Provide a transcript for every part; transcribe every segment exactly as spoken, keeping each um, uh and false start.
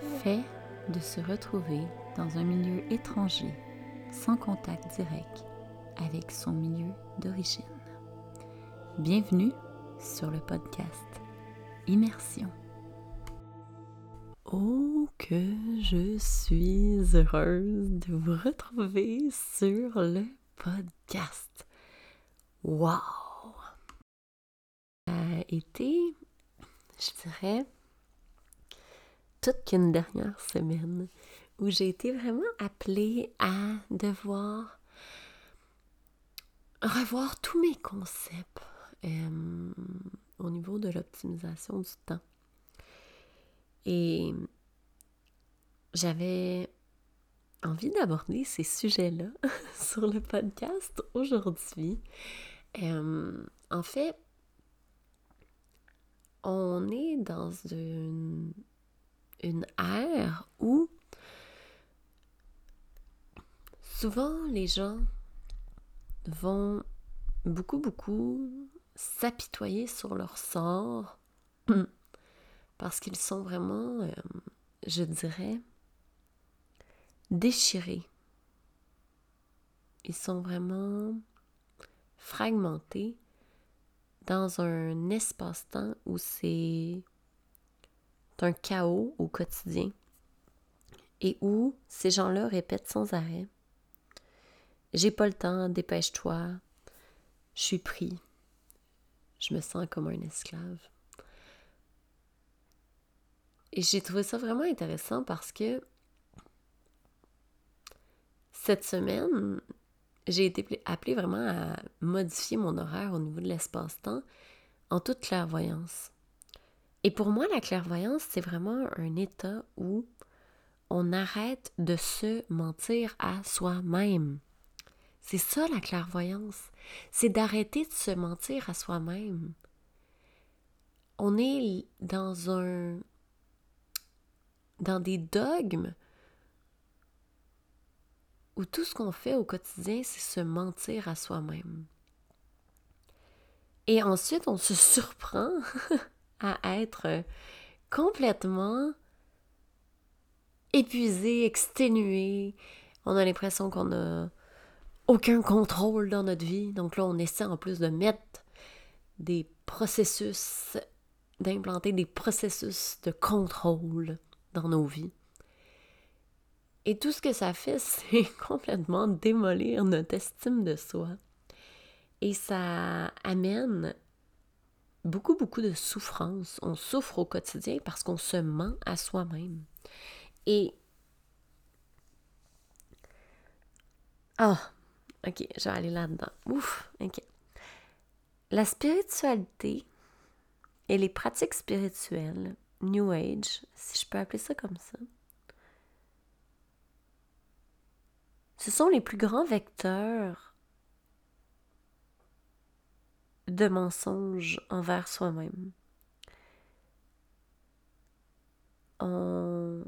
fait de se retrouver dans un milieu étranger, sans contact direct avec son milieu d'origine. Bienvenue sur le podcast Immersion. Oh, que je suis heureuse de vous retrouver sur le podcast. Wow! Ça a été, je dirais, toute qu'une dernière semaine où j'ai été vraiment appelée à devoir revoir tous mes concepts euh, au niveau de l'optimisation du temps. Et j'avais envie d'aborder ces sujets-là sur le podcast aujourd'hui. Euh, en fait, on est dans une, une ère où souvent les gens vont beaucoup, beaucoup s'apitoyer sur leur sort parce qu'ils sont vraiment, euh, je dirais, déchirés. Ils sont vraiment fragmentés dans un espace-temps où c'est un chaos au quotidien et où ces gens-là répètent sans arrêt « J'ai pas le temps, dépêche-toi, je suis pris, je me sens comme un esclave ». Et j'ai trouvé ça vraiment intéressant parce que cette semaine, j'ai été appelée vraiment à modifier mon horaire au niveau de l'espace-temps en toute clairvoyance. Et pour moi, la clairvoyance, c'est vraiment un état où on arrête de se mentir à soi-même. C'est ça la clairvoyance, c'est d'arrêter de se mentir à soi-même. On est dans un dans des dogmes où tout ce qu'on fait au quotidien, c'est se mentir à soi-même. Et ensuite, on se surprend à être complètement épuisé, exténué. On a l'impression qu'on n'a aucun contrôle dans notre vie. Donc là, on essaie en plus de mettre des processus, d'implanter des processus de contrôle dans nos vies. Et tout ce que ça fait, c'est complètement démolir notre estime de soi. Et ça amène beaucoup, beaucoup de souffrance. On souffre au quotidien parce qu'on se ment à soi-même. Et... Ah, oh, ok, je vais aller là-dedans. Ouf, ok. La spiritualité et les pratiques spirituelles, New Age, si je peux appeler ça comme ça, ce sont les plus grands vecteurs de mensonges envers soi-même. On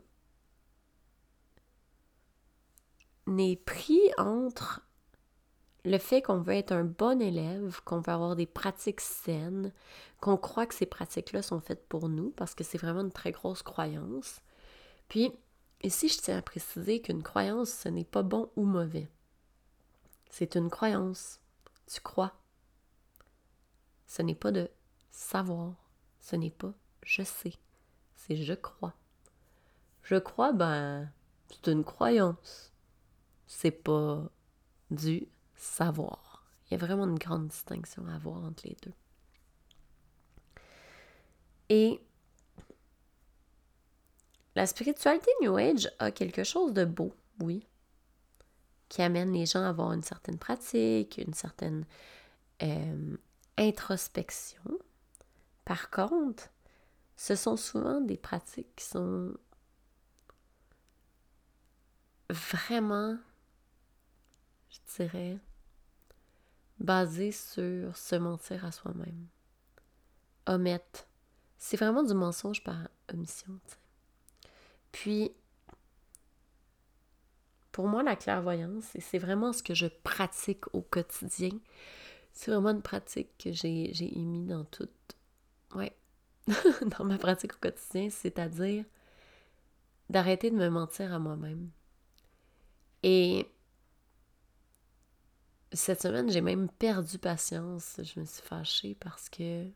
est pris entre le fait qu'on veut être un bon élève, qu'on veut avoir des pratiques saines, qu'on croit que ces pratiques-là sont faites pour nous, parce que c'est vraiment une très grosse croyance. Puis, ici, je tiens à préciser qu'une croyance, ce n'est pas bon ou mauvais. C'est une croyance. Tu crois. Ce n'est pas de savoir. Ce n'est pas je sais. C'est je crois. Je crois, ben, c'est une croyance. C'est pas du savoir. Il y a vraiment une grande distinction à avoir entre les deux. Et la spiritualité New Age a quelque chose de beau, oui, qui amène les gens à avoir une certaine pratique, une certaine euh, introspection. Par contre, ce sont souvent des pratiques qui sont vraiment, je dirais, basées sur se mentir à soi-même. Omettre. C'est vraiment du mensonge par omission, t'sais. Puis, pour moi, la clairvoyance, et c'est vraiment ce que je pratique au quotidien, c'est vraiment une pratique que j'ai, j'ai émis dans toute, ouais, dans ma pratique au quotidien, c'est-à-dire d'arrêter de me mentir à moi-même. Et cette semaine, j'ai même perdu patience. Je me suis fâchée parce que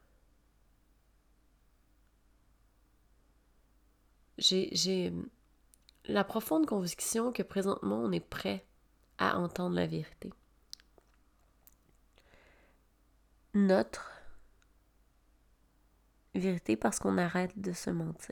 j'ai, j'ai la profonde conviction que présentement, on est prêt à entendre la vérité. Notre vérité parce qu'on arrête de se mentir.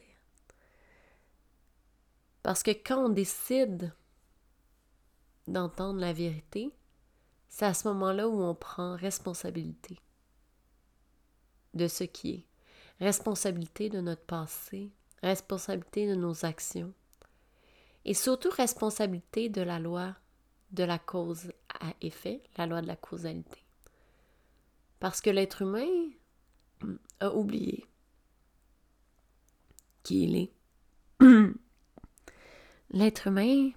Parce que quand on décide d'entendre la vérité, c'est à ce moment-là où on prend responsabilité de ce qui est. Responsabilité de notre passé, responsabilité de nos actions et surtout responsabilité de la loi de la cause à effet, la loi de la causalité. Parce que l'être humain a oublié qui il est. L'être humain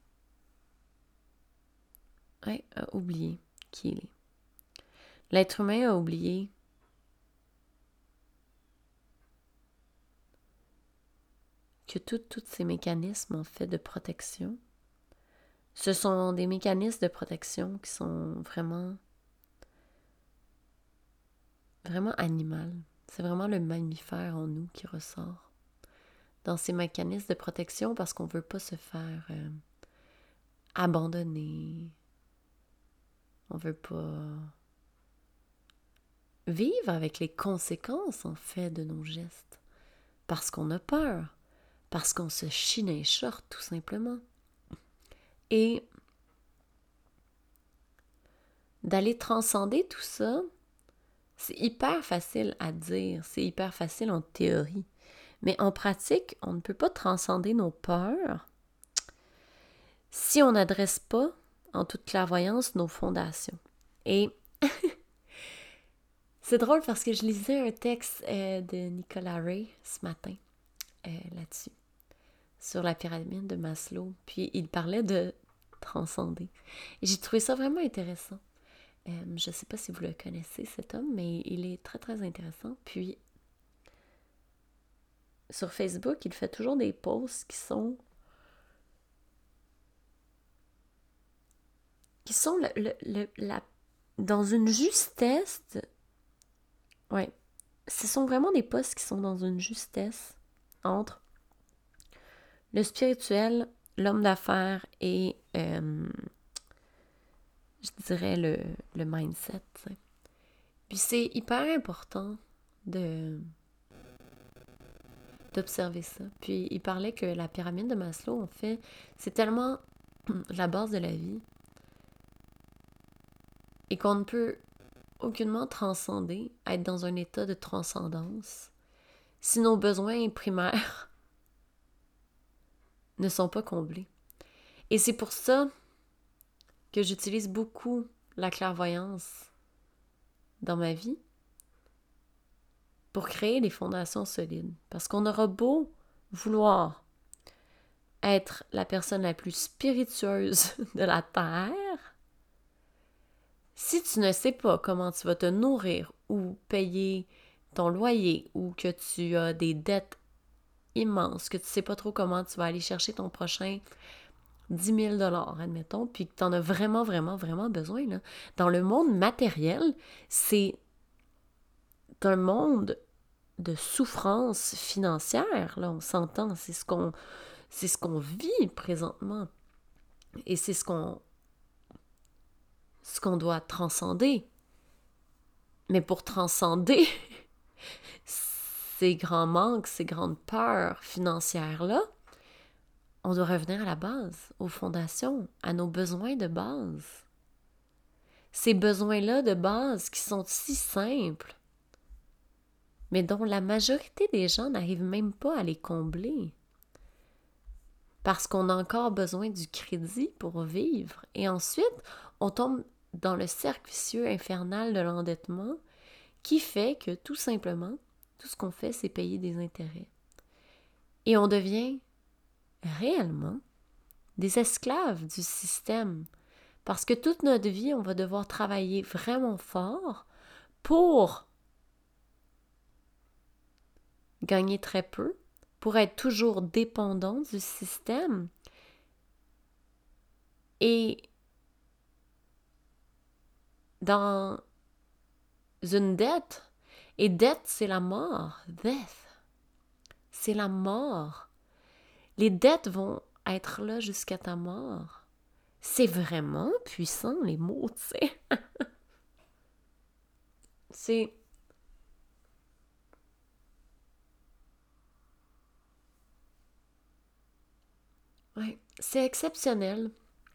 ouais, a oublié qui il est. L'être humain a oublié que tous ces mécanismes en fait de protection, ce sont des mécanismes de protection qui sont vraiment, vraiment animaux. C'est vraiment le mammifère en nous qui ressort dans ces mécanismes de protection parce qu'on ne veut pas se faire euh, abandonner. On ne veut pas vivre avec les conséquences en fait de nos gestes parce qu'on a peur, parce qu'on se chine un short tout simplement. Et d'aller transcender tout ça, c'est hyper facile à dire, c'est hyper facile en théorie. Mais en pratique, on ne peut pas transcender nos peurs si on n'adresse pas, en toute clairvoyance, nos fondations. Et c'est drôle parce que je lisais un texte euh, de Nicolas Ray ce matin euh, là-dessus, sur la pyramide de Maslow. Puis il parlait de transcender. Et j'ai trouvé ça vraiment intéressant. Euh, je ne sais pas si vous le connaissez, cet homme, mais il est très, très intéressant. Puis, sur Facebook, il fait toujours des posts qui sont qui sont le, le, le, la, dans une justesse. Ouais, ce sont vraiment des posts qui sont dans une justesse entre le spirituel, l'homme d'affaires et, euh, je dirais, le, le mindset. T'sais. Puis c'est hyper important de d'observer ça. Puis il parlait que la pyramide de Maslow, en fait, c'est tellement la base de la vie et qu'on ne peut aucunement transcender, être dans un état de transcendance si nos besoins primaires ne sont pas comblés. Et c'est pour ça que j'utilise beaucoup la clairvoyance dans ma vie pour créer des fondations solides. Parce qu'on aura beau vouloir être la personne la plus spiritueuse de la Terre, si tu ne sais pas comment tu vas te nourrir ou payer ton loyer ou que tu as des dettes immenses, que tu ne sais pas trop comment tu vas aller chercher ton prochain dix mille dollars, admettons, puis que tu en as vraiment, vraiment, vraiment besoin, là. Dans le monde matériel, c'est un monde de souffrance financière, là, on s'entend, c'est ce qu'on, c'est ce qu'on vit présentement. Et c'est ce qu'on, ce qu'on doit transcender. Mais pour transcender ces grands manques, ces grandes peurs financières-là, on doit revenir à la base, aux fondations, à nos besoins de base. Ces besoins-là de base qui sont si simples, mais dont la majorité des gens n'arrivent même pas à les combler. Parce qu'on a encore besoin du crédit pour vivre. Et ensuite, on tombe dans le cercle vicieux infernal de l'endettement qui fait que tout simplement, tout ce qu'on fait, c'est payer des intérêts. Et on devient réellement des esclaves du système. Parce que toute notre vie, on va devoir travailler vraiment fort pour gagner très peu, pour être toujours dépendant du système et dans une dette. Et dette, c'est la mort. Death, c'est la mort. Les dettes vont être là jusqu'à ta mort. C'est vraiment puissant, les mots, tu sais. C'est... Ouais, c'est exceptionnel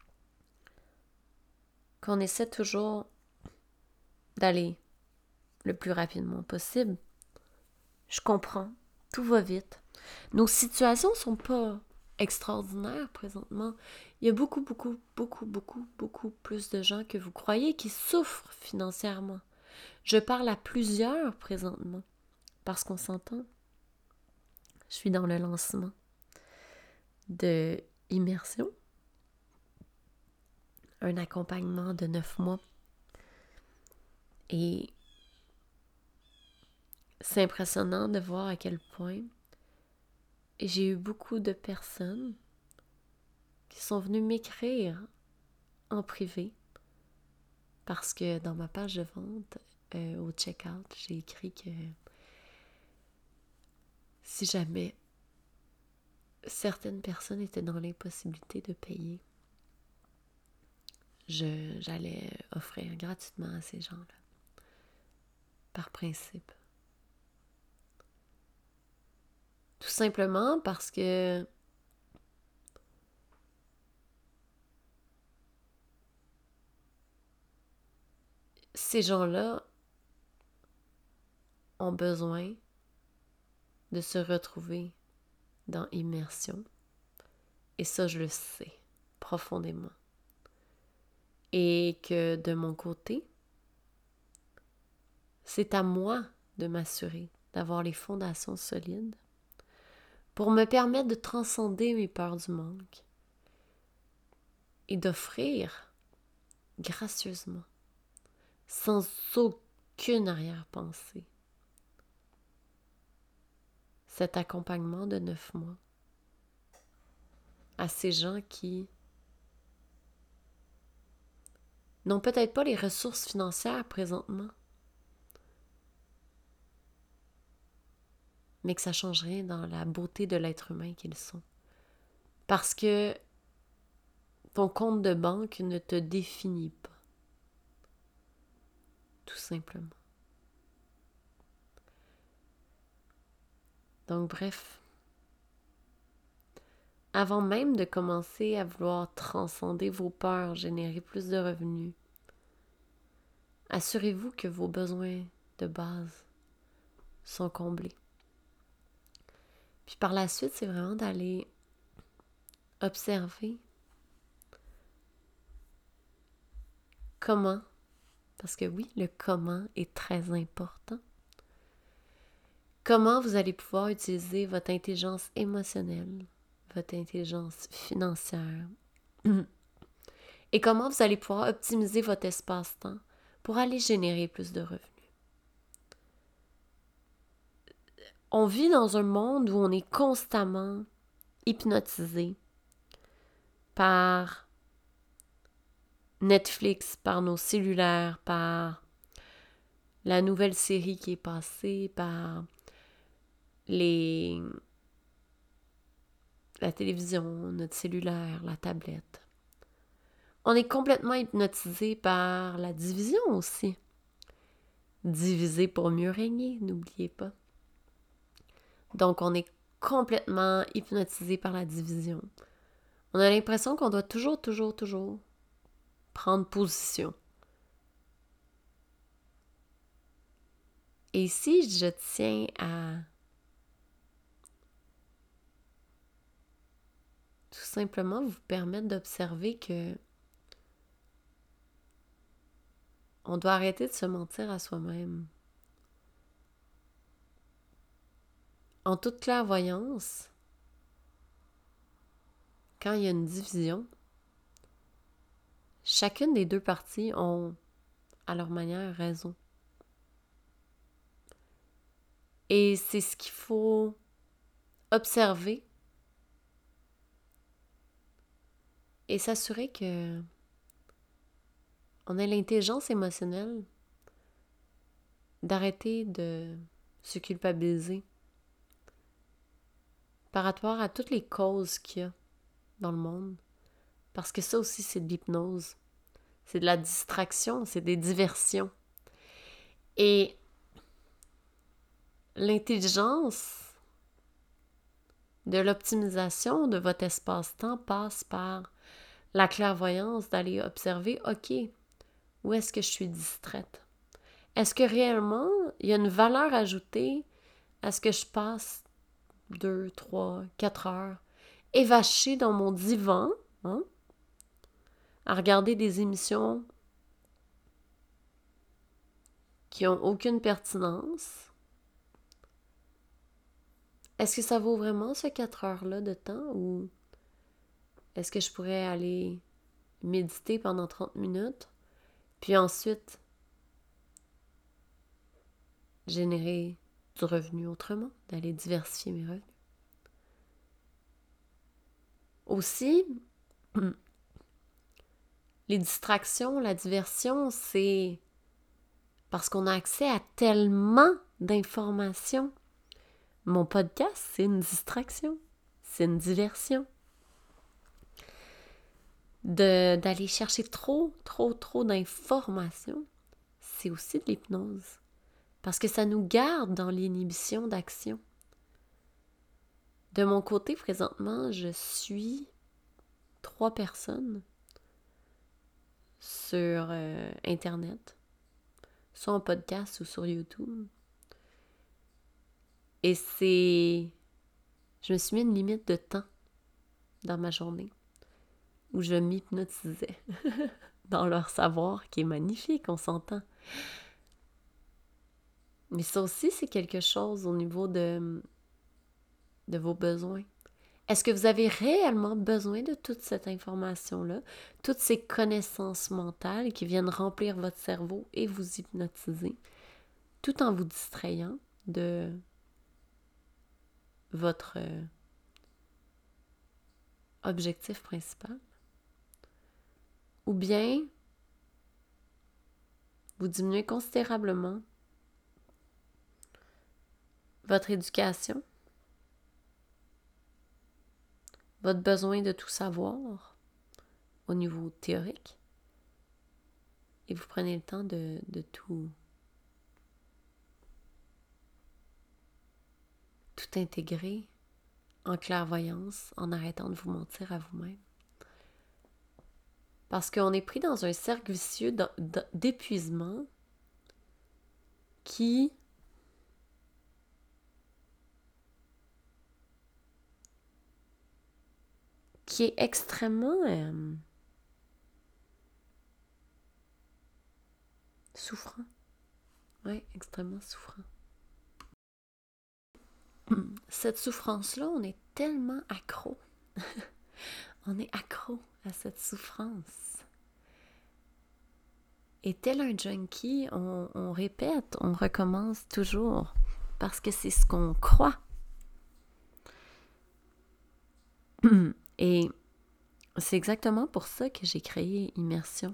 qu'on essaie toujours d'aller le plus rapidement possible. Je comprends, tout va vite. Nos situations sont pas extraordinaires présentement. Il y a beaucoup, beaucoup, beaucoup, beaucoup, beaucoup plus de gens que vous croyez qui souffrent financièrement. Je parle à plusieurs présentement parce qu'on s'entend. Je suis dans le lancement de Immersion, un accompagnement de neuf mois. Et c'est impressionnant de voir à quel point j'ai eu beaucoup de personnes qui sont venues m'écrire en privé parce que dans ma page de vente, euh, au check-out, j'ai écrit que si jamais certaines personnes étaient dans l'impossibilité de payer, je, j'allais offrir gratuitement à ces gens-là, par principe. Tout simplement parce que ces gens-là ont besoin de se retrouver dans Immersion. Et ça, je le sais profondément. Et que de mon côté, c'est à moi de m'assurer d'avoir les fondations solides pour me permettre de transcender mes peurs du manque et d'offrir gracieusement, sans aucune arrière-pensée, cet accompagnement de neuf mois à ces gens qui n'ont peut-être pas les ressources financières présentement, mais que ça ne change rien dans la beauté de l'être humain qu'ils sont. Parce que ton compte de banque ne te définit pas. Tout simplement. Donc bref, avant même de commencer à vouloir transcender vos peurs, générer plus de revenus, assurez-vous que vos besoins de base sont comblés. Puis par la suite, c'est vraiment d'aller observer comment, parce que oui, le comment est très important, comment vous allez pouvoir utiliser votre intelligence émotionnelle, votre intelligence financière, et comment vous allez pouvoir optimiser votre espace-temps pour aller générer plus de revenus. On vit dans un monde où on est constamment hypnotisé par Netflix, par nos cellulaires, par la nouvelle série qui est passée, par les... la télévision, notre cellulaire, la tablette. On est complètement hypnotisé par la division aussi. Diviser pour mieux régner, n'oubliez pas. Donc, on est complètement hypnotisé par la division. On a l'impression qu'on doit toujours, toujours, toujours prendre position. Et ici, je tiens à tout simplement vous permettre d'observer que on doit arrêter de se mentir à soi-même. En toute clairvoyance, quand il y a une division, chacune des deux parties ont, à leur manière, raison. Et c'est ce qu'il faut observer et s'assurer que on ait l'intelligence émotionnelle d'arrêter de se culpabiliser par rapport à toutes les causes qu'il y a dans le monde. Parce que ça aussi, c'est de l'hypnose. C'est de la distraction, c'est des diversions. Et l'intelligence de l'optimisation de votre espace-temps passe par la clairvoyance d'aller observer, OK, où est-ce que je suis distraite? Est-ce que réellement, il y a une valeur ajoutée à ce que je passe deux, trois, quatre heures évachée dans mon divan, hein, à regarder des émissions qui n'ont aucune pertinence? Est-ce que ça vaut vraiment ce quatre heures-là de temps ou est-ce que je pourrais aller méditer pendant trente minutes puis ensuite générer du revenu autrement, d'aller diversifier mes revenus? Aussi, les distractions, la diversion, c'est parce qu'on a accès à tellement d'informations. Mon podcast, c'est une distraction, c'est une diversion. De, d'aller chercher trop, trop, trop d'informations, c'est aussi de l'hypnose. Parce que ça nous garde dans l'inhibition d'action. De mon côté, présentement, je suis trois personnes sur euh, Internet, soit en podcast ou sur YouTube. Et c'est... Je me suis mis une limite de temps dans ma journée où je m'hypnotisais dans leur savoir qui est magnifique, on s'entend. Mais ça aussi, c'est quelque chose au niveau de, de vos besoins. Est-ce que vous avez réellement besoin de toute cette information-là, toutes ces connaissances mentales qui viennent remplir votre cerveau et vous hypnotiser, tout en vous distrayant de votre euh, objectif principal? Ou bien, vous diminuez considérablement votre éducation, votre besoin de tout savoir au niveau théorique, et vous prenez le temps de, de tout, tout intégrer en clairvoyance, en arrêtant de vous mentir à vous-même. Parce qu'on est pris dans un cercle vicieux d'épuisement qui qui est extrêmement euh, souffrant. Oui, extrêmement souffrant. Cette souffrance-là, on est tellement accro. On est accro à cette souffrance. Et tel un junkie, on, on répète, on recommence toujours, parce que c'est ce qu'on croit. Et c'est exactement pour ça que j'ai créé Immersion,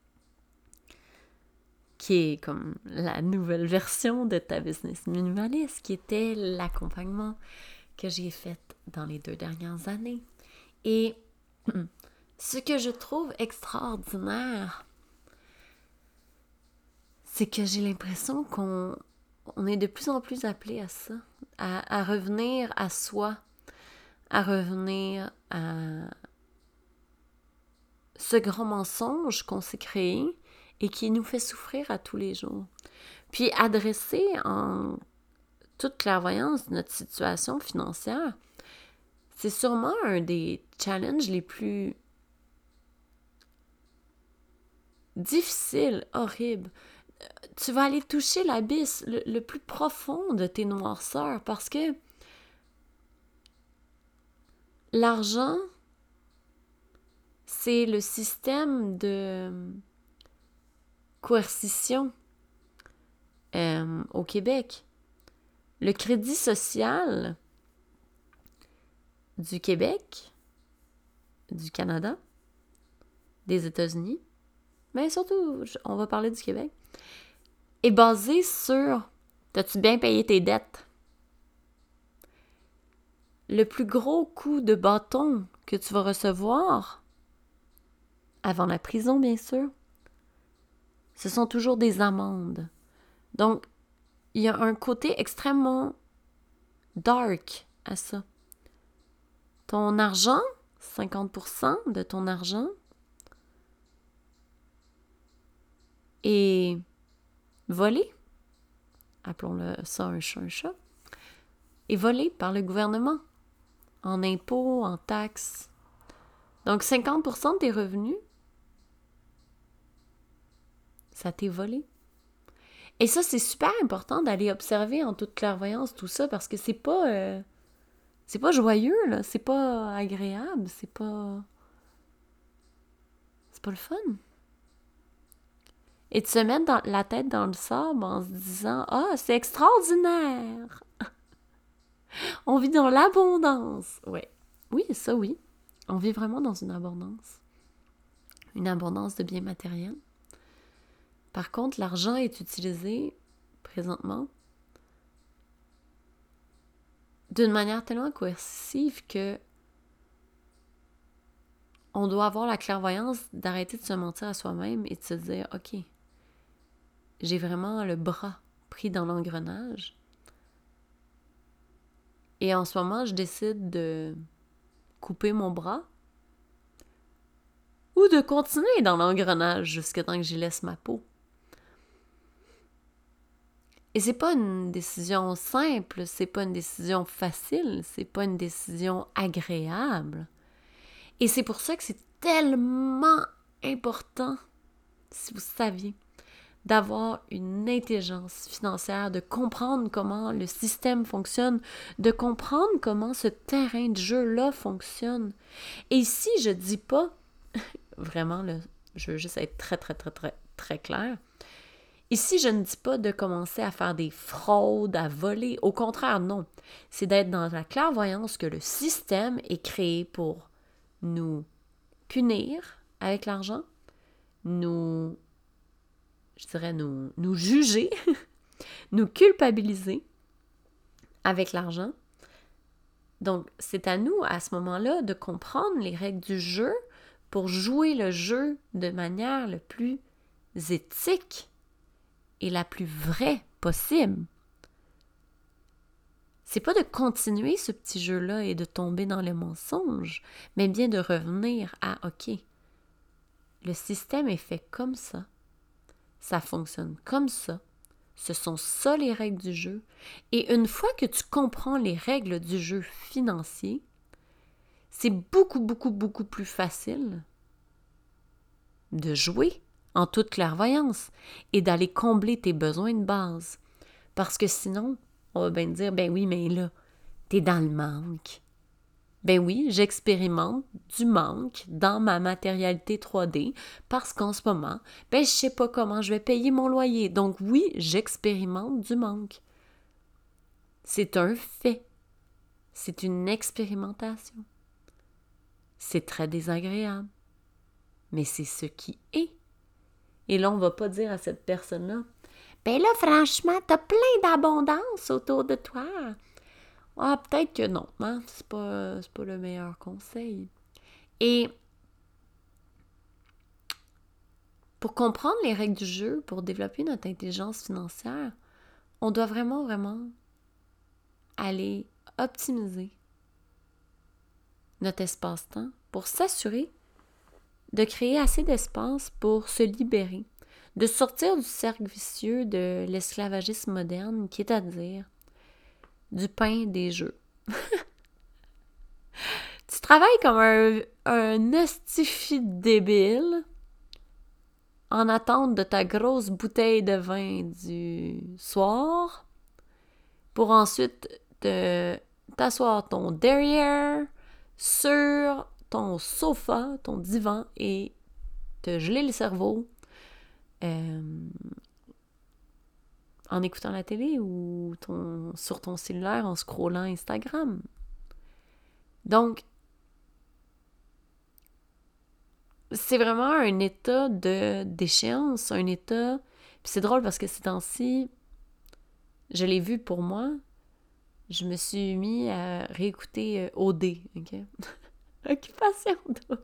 qui est comme la nouvelle version de ta business minimaliste, qui était l'accompagnement que j'ai fait dans les deux dernières années. Et ce que je trouve extraordinaire, c'est que j'ai l'impression qu'on on est de plus en plus appelé à ça, à, à revenir à soi, à revenir à ce grand mensonge qu'on s'est créé et qui nous fait souffrir à tous les jours. Puis adresser en toute clairvoyance notre situation financière, c'est sûrement un des challenges les plus difficiles, horribles. Tu vas aller toucher l'abysse le, le plus profond de tes noirceurs parce que l'argent, c'est le système de coercition euh, au Québec. Le crédit social, du Québec, du Canada, des États-Unis, mais surtout, on va parler du Québec, est basé sur « T'as-tu bien payé tes dettes? » Le plus gros coup de bâton que tu vas recevoir, avant la prison bien sûr, ce sont toujours des amendes. Donc, il y a un côté extrêmement dark à ça. Ton argent, cinquante pour cent de ton argent, est volé, appelons-le ça un chat, un chat, est volé par le gouvernement en impôts, en taxes. Donc, cinquante pour cent de tes revenus, ça t'est volé. Et ça, c'est super important d'aller observer en toute clairvoyance tout ça parce que c'est pas... Euh, c'est pas joyeux, là. C'est pas agréable. C'est pas... C'est pas le fun. Et de se mettre dans, la tête dans le sable en se disant « Ah, c'est extraordinaire! On vit dans l'abondance! » Ouais. Oui, ça oui. On vit vraiment dans une abondance. Une abondance de biens matériels. Par contre, l'argent est utilisé présentement d'une manière tellement coercitive que on doit avoir la clairvoyance d'arrêter de se mentir à soi-même et de se dire « Ok, j'ai vraiment le bras pris dans l'engrenage. Et en ce moment, je décide de couper mon bras ou de continuer dans l'engrenage jusqu'à temps que j'y laisse ma peau. » Et c'est pas une décision simple, c'est pas une décision facile, c'est pas une décision agréable. Et c'est pour ça que c'est tellement important, si vous saviez, d'avoir une intelligence financière, de comprendre comment le système fonctionne, de comprendre comment ce terrain de jeu-là fonctionne. Et ici, je dis pas, vraiment, là, je veux juste être très, très, très, très, très claire. Ici, je ne dis pas de commencer à faire des fraudes, à voler. Au contraire, non. C'est d'être dans la clairvoyance que le système est créé pour nous punir avec l'argent, nous, je dirais, nous, nous juger, nous culpabiliser avec l'argent. Donc, c'est à nous, à ce moment-là, de comprendre les règles du jeu pour jouer le jeu de manière le plus éthique et la plus vraie possible. C'est pas de continuer ce petit jeu-là et de tomber dans le mensonge, mais bien de revenir à « OK, le système est fait comme ça, ça fonctionne comme ça, ce sont ça les règles du jeu. » Et une fois que tu comprends les règles du jeu financier, c'est beaucoup, beaucoup, beaucoup plus facile de jouer en toute clairvoyance et d'aller combler tes besoins de base. Parce que sinon, on va bien te dire « Ben oui, mais là, t'es dans le manque. » Ben oui, j'expérimente du manque dans ma matérialité trois D parce qu'en ce moment, ben je sais pas comment je vais payer mon loyer. Donc oui, j'expérimente du manque. C'est un fait. C'est une expérimentation. C'est très désagréable. Mais c'est ce qui est. Et là, on va pas dire à cette personne-là, ben là, franchement, t'as plein d'abondance autour de toi. Ah, peut-être que non, hein? C'est pas, c'est pas le meilleur conseil. Et pour comprendre les règles du jeu, pour développer notre intelligence financière, on doit vraiment, vraiment aller optimiser notre espace-temps pour s'assurer de créer assez d'espace pour se libérer, de sortir du cercle vicieux de l'esclavagisme moderne, qui est à dire du pain des jeux. Tu travailles comme un, un estifi débile en attente de ta grosse bouteille de vin du soir pour ensuite te, t'asseoir ton derrière sur ton sofa, ton divan et te geler le cerveau euh, en écoutant la télé ou ton, sur ton cellulaire en scrollant Instagram. Donc, c'est vraiment un état de d'échéance, un état... Puis c'est drôle parce que ces temps-ci, je l'ai vu pour moi, je me suis mis à réécouter euh, O D, OK? Occupation double.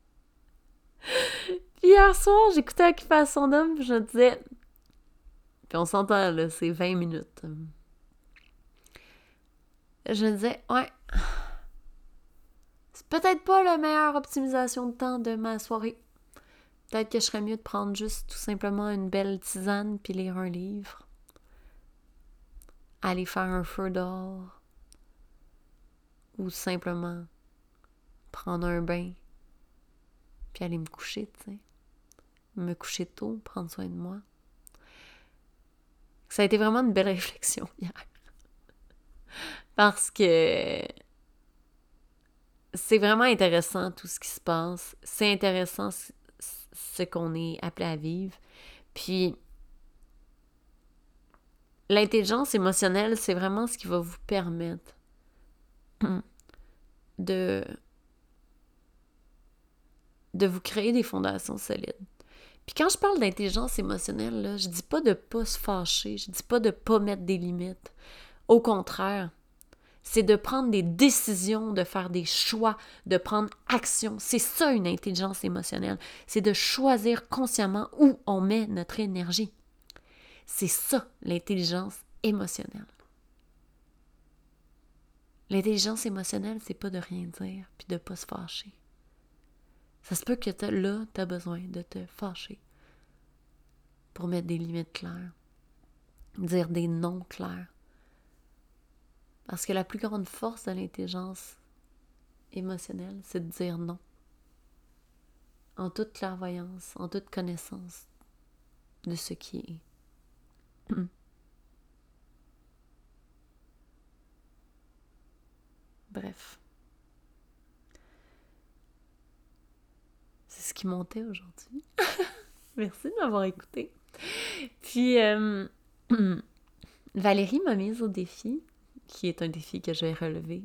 Puis hier soir, j'écoutais Occupation double, puis je me disais... Puis on s'entend, là, c'est vingt minutes. Je me disais, ouais, c'est peut-être pas la meilleure optimisation de temps de ma soirée. Peut-être que je serais mieux de prendre juste tout simplement une belle tisane puis lire un livre. Aller faire un feu dehors. Ou simplement prendre un bain puis aller me coucher, tu sais. Me coucher tôt, prendre soin de moi. Ça a été vraiment une belle réflexion hier. Parce que c'est vraiment intéressant tout ce qui se passe. C'est intéressant ce qu'on est appelé à vivre. Puis l'intelligence émotionnelle, c'est vraiment ce qui va vous permettre de, de vous créer des fondations solides. Puis quand je parle d'intelligence émotionnelle, là, je dis pas de pas se fâcher, je dis pas de pas mettre des limites. Au contraire, c'est de prendre des décisions, de faire des choix, de prendre action. C'est ça une intelligence émotionnelle. C'est de choisir consciemment où on met notre énergie. C'est ça l'intelligence émotionnelle. L'intelligence émotionnelle, c'est pas de rien dire puis de pas se fâcher. Ça se peut que t'as, là, tu as besoin de te fâcher pour mettre des limites claires, dire des non clairs. Parce que la plus grande force de l'intelligence émotionnelle, c'est de dire non. En toute clairvoyance, en toute connaissance de ce qui est. Bref. C'est ce qui montait aujourd'hui. Merci de m'avoir écouté. Puis, euh, Valérie m'a mise au défi, qui est un défi que je vais relever.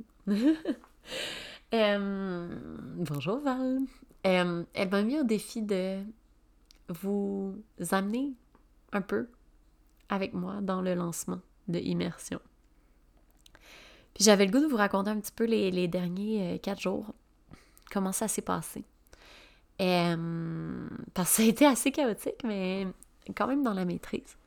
euh, bonjour Val. Euh, elle m'a mis au défi de vous amener un peu avec moi dans le lancement de Immersion. Puis j'avais le goût de vous raconter un petit peu les, les derniers euh, quatre jours, comment ça s'est passé. Euh, parce que ça a été assez chaotique, mais quand même dans la maîtrise.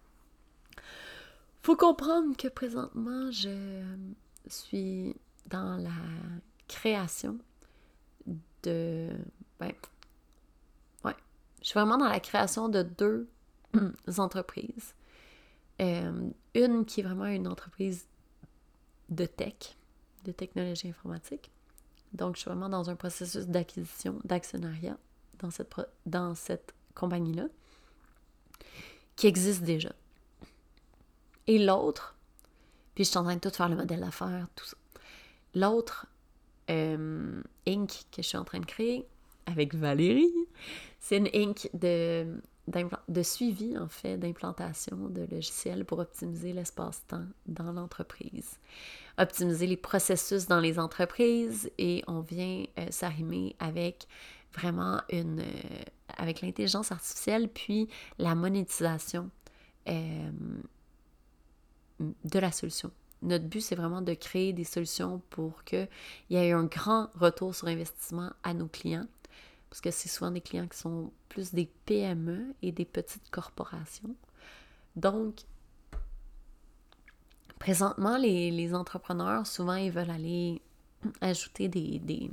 Faut comprendre que présentement, je suis dans la création de... Ben, ouais. Je suis vraiment dans la création de deux entreprises. Euh, une qui est vraiment une entreprise de tech, de technologie informatique. Donc, je suis vraiment dans un processus d'acquisition, d'actionnariat dans cette, pro- dans cette compagnie-là, qui existe déjà. Et l'autre, puis je suis en train de tout faire le modèle d'affaires, tout ça. L'autre, euh, Inc, que je suis en train de créer avec Valérie, c'est une Inc de, de suivi, en fait, d'implantation de logiciels pour optimiser l'espace-temps dans l'entreprise. Optimiser les processus dans les entreprises et on vient euh, s'arrimer avec vraiment une... Euh, avec l'intelligence artificielle puis la monétisation euh, de la solution. Notre but, c'est vraiment de créer des solutions pour qu'il y ait un grand retour sur investissement à nos clients, parce que c'est souvent des clients qui sont plus des P M E et des petites corporations. Donc, présentement, les, les entrepreneurs, souvent, ils veulent aller ajouter des, des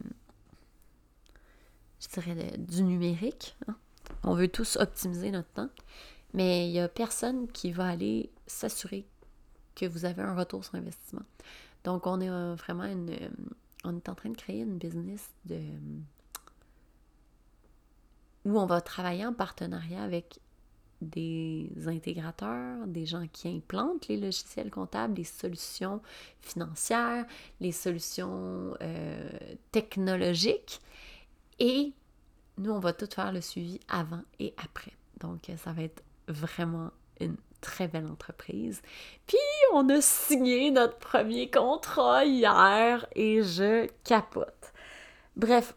je dirais, de, du numérique. Hein? On veut tous optimiser notre temps, mais il n'y a personne qui va aller s'assurer que vous avez un retour sur investissement. Donc, on est euh, vraiment une... Euh, on est en train de créer une business de où on va travailler en partenariat avec des intégrateurs, des gens qui implantent les logiciels comptables, les solutions financières, les solutions euh, technologiques. Et nous, on va tout faire le suivi avant et après. Donc, ça va être vraiment une très belle entreprise. Puis, on a signé notre premier contrat hier et je capote. Bref,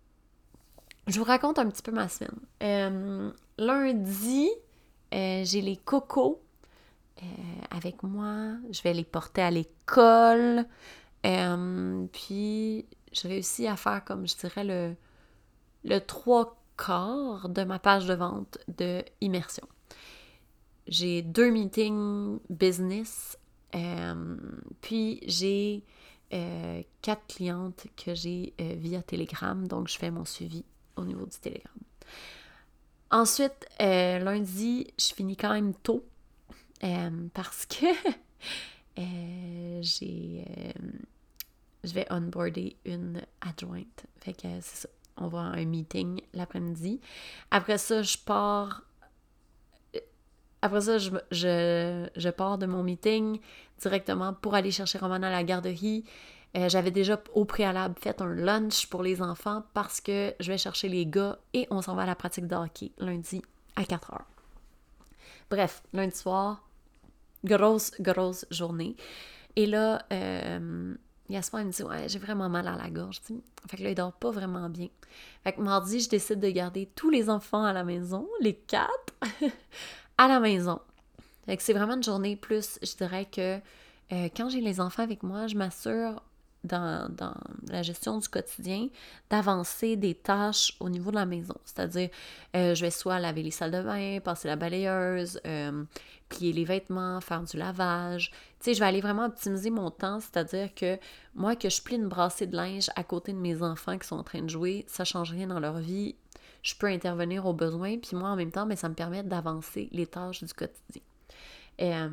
je vous raconte un petit peu ma semaine. Euh, lundi, euh, j'ai les cocos euh, avec moi. Je vais les porter à l'école. Euh, puis, je réussis à faire, comme je dirais, le, le trois quarts de ma page de vente de immersion. J'ai deux meetings business, euh, puis j'ai euh, quatre clientes que j'ai euh, via Telegram, donc je fais mon suivi au niveau du Telegram. Ensuite, euh, lundi, je finis quand même tôt euh, parce que euh, j'ai, euh, je vais onboarder une adjointe. Fait que c'est ça, on va à un meeting l'après-midi. Après ça, je pars... Après ça, je, je, je pars de mon meeting directement pour aller chercher Romana à la garderie. Euh, j'avais déjà au préalable fait un lunch pour les enfants parce que je vais chercher les gars et on s'en va à la pratique de hockey lundi à quatre heures. Bref, lundi soir, grosse, grosse journée. Et là, euh, Yasmin me dit « Ouais, j'ai vraiment mal à la gorge. » Fait que là, il dort pas vraiment bien. Fait que mardi, je décide de garder tous les enfants à la maison, les quatre, à la maison. Fait que c'est vraiment une journée plus, je dirais que euh, quand j'ai les enfants avec moi, je m'assure dans, dans la gestion du quotidien d'avancer des tâches au niveau de la maison. C'est-à-dire, euh, je vais soit laver les salles de bain, passer la balayeuse, euh, plier les vêtements, faire du lavage. Tu sais, je vais aller vraiment optimiser mon temps, c'est-à-dire que moi, que je plie une brassée de linge à côté de mes enfants qui sont en train de jouer, ça ne change rien dans leur vie. Je peux intervenir aux besoins, puis moi, en même temps, bien, ça me permet d'avancer les tâches du quotidien. Euh,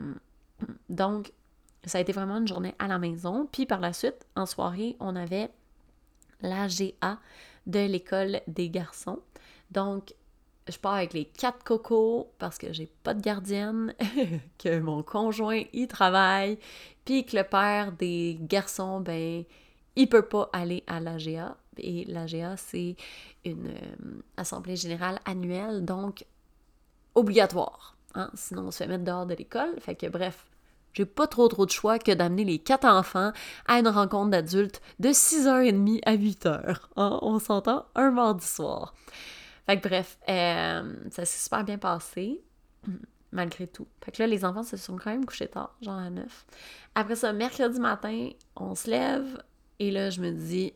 donc, ça a été vraiment une journée à la maison. Puis par la suite, en soirée, on avait l'A G A de l'école des garçons. Donc, je pars avec les quatre cocos parce que j'ai pas de gardienne, que mon conjoint y travaille, puis que le père des garçons, ben, il peut pas aller à l'A G A. Et l'A G A, c'est une euh, assemblée générale annuelle, donc obligatoire. Hein? Sinon, on se fait mettre dehors de l'école. Fait que bref, j'ai pas trop trop de choix que d'amener les quatre enfants à une rencontre d'adultes de six heures trente à huit heures. Hein? On s'entend un mardi soir. Fait que bref, euh, ça s'est super bien passé, malgré tout. Fait que là, les enfants se sont quand même couchés tard, genre à neuf. Après ça, mercredi matin, on se lève, et là, je me dis,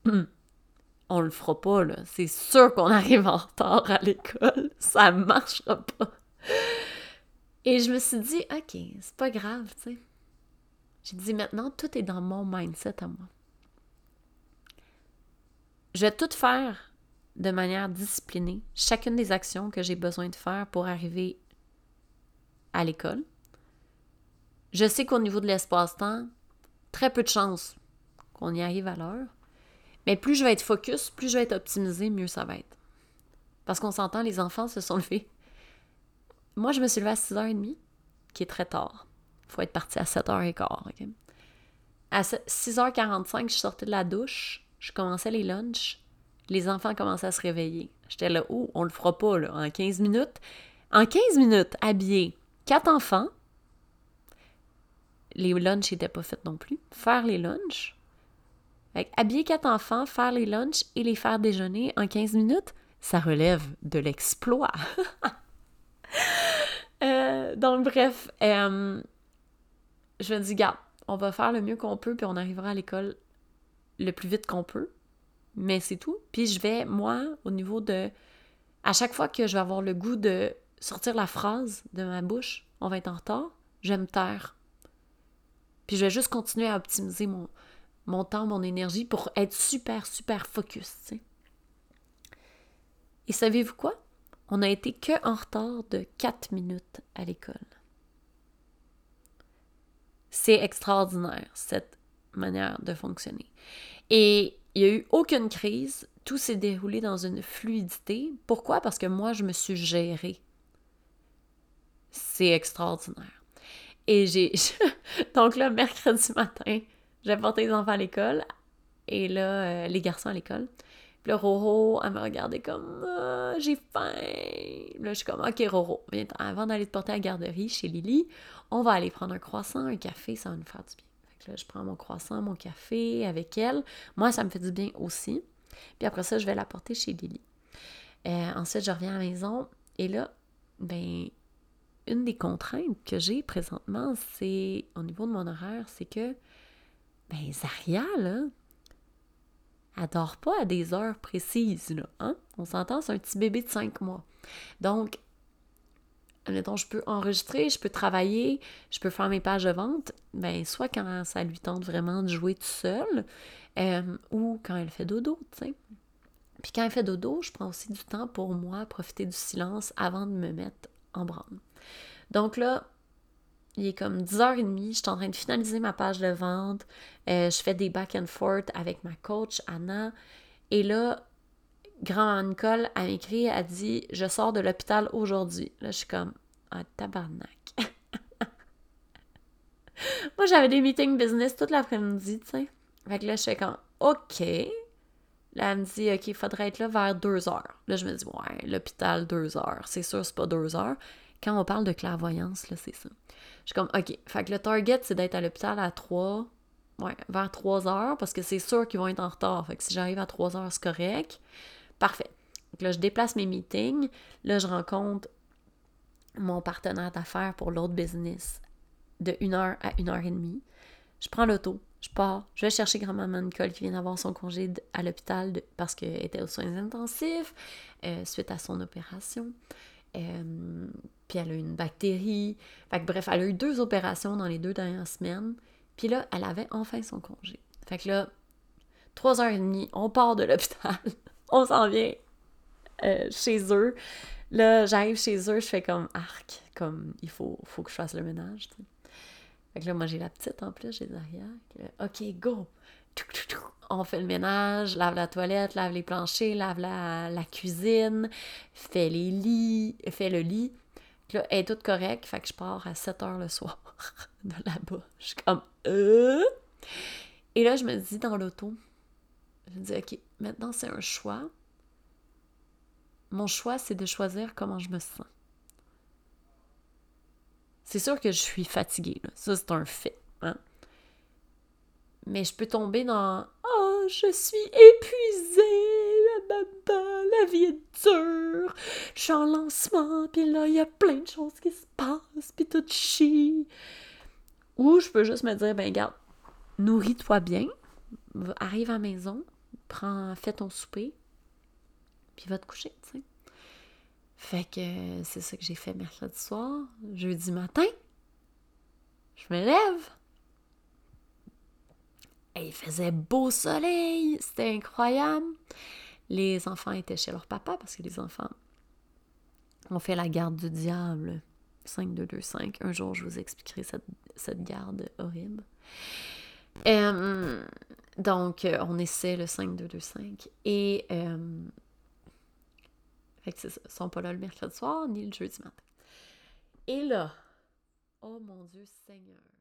on le fera pas, là. C'est sûr qu'on arrive en retard à l'école. Ça marchera pas. Et je me suis dit, OK, c'est pas grave, tu sais. J'ai dit, maintenant, tout est dans mon mindset à moi. Je vais tout faire de manière disciplinée, chacune des actions que j'ai besoin de faire pour arriver à l'école. Je sais qu'au niveau de l'espace-temps, très peu de chances qu'on y arrive à l'heure. Mais plus je vais être focus, plus je vais être optimisée, mieux ça va être. Parce qu'on s'entend, les enfants se sont levés. Moi, je me suis levée à six heures trente, qui est très tard. Il faut être parti à sept heures quinze. Okay? À six heures quarante-cinq, je sortais de la douche, je commençais les lunchs, les enfants commençaient à se réveiller. J'étais là, oh, on le fera pas, là, en quinze minutes. En quinze minutes, habiller quatre enfants, les lunchs n'étaient pas faits non plus, faire les lunchs, avec, habiller quatre enfants, faire les lunchs et les faire déjeuner en quinze minutes, ça relève de l'exploit. euh, donc, bref, euh, je me dis, gars, on va faire le mieux qu'on peut, puis on arrivera à l'école le plus vite qu'on peut. Mais c'est tout. Puis je vais, moi, au niveau de... À chaque fois que je vais avoir le goût de sortir la phrase de ma bouche, on va être en retard, je vais me taire. Puis je vais juste continuer à optimiser mon, mon temps, mon énergie pour être super, super focus, tu sais. Et savez-vous quoi? On a été que en retard de quatre minutes à l'école. C'est extraordinaire, cette manière de fonctionner. Et il n'y a eu aucune crise, tout s'est déroulé dans une fluidité. Pourquoi? Parce que moi, je me suis gérée. C'est extraordinaire. Et j'ai... Donc là, mercredi matin, j'ai porté les enfants à l'école, et là, euh, les garçons à l'école. Puis là, Roro, elle me regardait comme ah, j'ai faim. Là, je suis comme ok, Roro, viens, avant d'aller te porter à la garderie chez Lily, on va aller prendre un croissant, un café, ça va nous faire du bien. Fait que là, je prends mon croissant, mon café avec elle. Moi, ça me fait du bien aussi. Puis après ça, je vais la porter chez Lily. Euh, ensuite, je reviens à la maison et là, ben, une des contraintes que j'ai présentement, c'est au niveau de mon horaire, c'est que ben Zaria, là, elle dort pas à des heures précises, là, hein? On s'entend, c'est un petit bébé de cinq mois. Donc, admettons, je peux enregistrer, je peux travailler, je peux faire mes pages de vente, ben soit quand ça lui tente vraiment de jouer tout seul, euh, ou quand elle fait dodo, tu sais. Puis quand elle fait dodo, je prends aussi du temps pour moi, profiter du silence avant de me mettre en branle. Donc là, il est comme dix heures trente, je suis en train de finaliser ma page de vente, euh, je fais des back and forth avec ma coach, Anna, et là, grand-maman Nicole, elle m'écrit, elle dit « Je sors de l'hôpital aujourd'hui ». Là, je suis comme « Ah, tabarnak ». Moi, j'avais des meetings business toute l'après-midi, tu sais. Fait que là, je fais comme « OK ». Là, elle me dit « OK, il faudrait être là vers deux heures ». Là, je me dis « Ouais, l'hôpital, deux heures. C'est sûr, c'est pas deux heures. » Quand on parle de clairvoyance, là, c'est ça. Je suis comme, OK, fait que le target, c'est d'être à l'hôpital à trois, ouais, vers trois heures, parce que c'est sûr qu'ils vont être en retard. Fait que si j'arrive à trois heures, c'est correct. Parfait. Donc là, je déplace mes meetings. Là, je rencontre mon partenaire d'affaires pour l'autre business de une heure à une heure et demie. Je prends l'auto, je pars, je vais chercher grand-maman Nicole qui vient d'avoir son congé à l'hôpital de, parce qu'elle était aux soins intensifs euh, suite à son opération. Euh, puis elle a eu une bactérie. Fait que bref, elle a eu deux opérations dans les deux dernières semaines. Puis là, elle avait enfin son congé. Fait que là, trois heures trente, on part de l'hôpital. On s'en vient euh, chez eux. Là, j'arrive chez eux, je fais comme arc, comme il faut, faut que je fasse le ménage. T'sais. Fait que là, moi, j'ai la petite en plus, j'ai derrière. OK, go! On fait le ménage, lave la toilette, lave les planchers, lave la, la cuisine, fait les lits, fait le lit. Puis là, elle est toute correcte, fait que je pars à sept heures le soir de là-bas. Je suis comme euh? Et là, je me dis dans l'auto, je me dis, OK, maintenant c'est un choix. Mon choix, c'est de choisir comment je me sens. C'est sûr que je suis fatiguée, là. Ça, c'est un fait. Hein? Mais je peux tomber dans « Oh, je suis épuisée, la vie est dure, je suis en lancement, puis là, il y a plein de choses qui se passent, puis tout chie. » Ou je peux juste me dire « Ben, regarde, nourris-toi bien, arrive à la maison, prends, fais ton souper, puis va te coucher, tu sais. » Fait que c'est ça que j'ai fait mercredi soir. Jeudi matin, je me lève. Et il faisait beau soleil, c'était incroyable. Les enfants étaient chez leur papa parce que les enfants ont fait la garde du diable. cinq deux deux cinq. Un jour, je vous expliquerai cette, cette garde horrible. Euh, donc, on essaie le cinq deux deux cinq. Et euh, fait que c'est ça. Ils sont pas là le mercredi soir ni le jeudi matin. Et là, oh mon Dieu Seigneur.